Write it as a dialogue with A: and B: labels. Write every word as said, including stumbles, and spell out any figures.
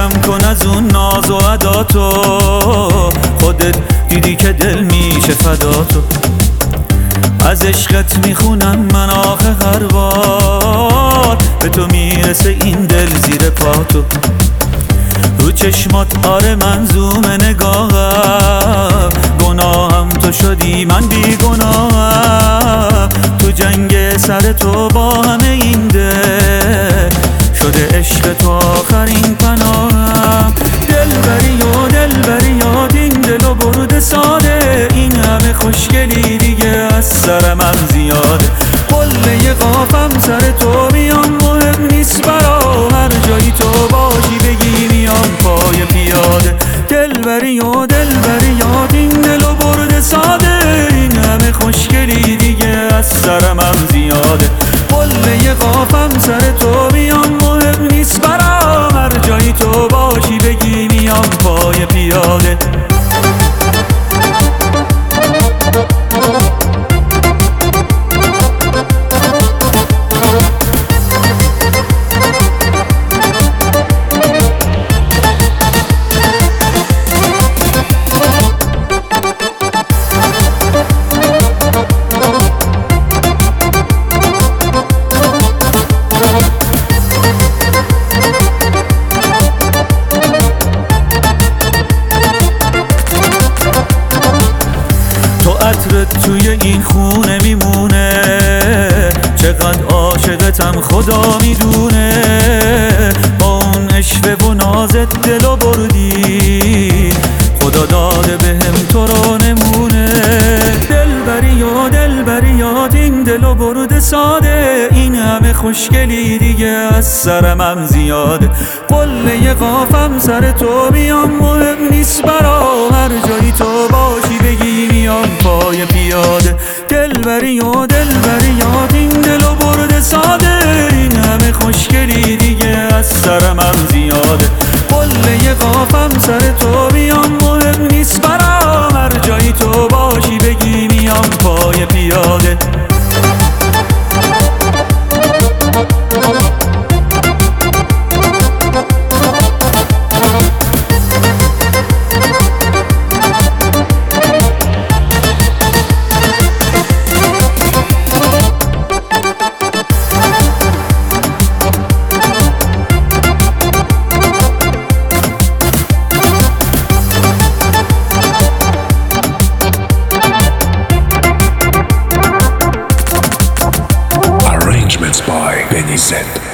A: کم کن از اون ناز و ادا تو، خودت دیدی که دل میشه فدا تو. از عشقت میخونم من آخه هر بار، به تو میرسه این دل زیر پا تو. رو چشمات آره منظوم نگاهم، گناهم تو شدی من بی گناهم. تو جنگ سر تو با همه این دل، شده عشق تو آخرین پناهم. دل بری و دل بری یاد این دل و برد ساده، این همه خوشگلی دیگه از سر من زیاده. قله قافم سر تو میام، مهم نیست برا هر جایی تو باشی بگی میام پای پیاده. دل بری و دل بری یاد این دل و برد ساده، این همه خوشگلی دیگه از سر من زیاده. قله قافم سر تو میام، مهم نیست برا هر جایی تو باشی بگی میام پای پیاده. عطرت توی این خونه میمونه، چقدر عاشقتم خدا میدونه. با اون اشوه و نازت دلو بردی، خدا داده بهم تو رو نمونه. دل بری و دل بری یاد این دلو برد ساده، این همه خوشگلی دیگه از سر من زیاده. قله قافم سر تو میام، مهم نیست برا هر جایی تو باشی بگی میام پای پیاده. دل بری و دل بری یاد این دلو برد ساده، این همه خوشگلی دیگه از سر من زیاده. قله قافم سر تو میام، مهم نیست برا هر جایی تو باشی بگی میام پای پیاده.
B: By Benny Z.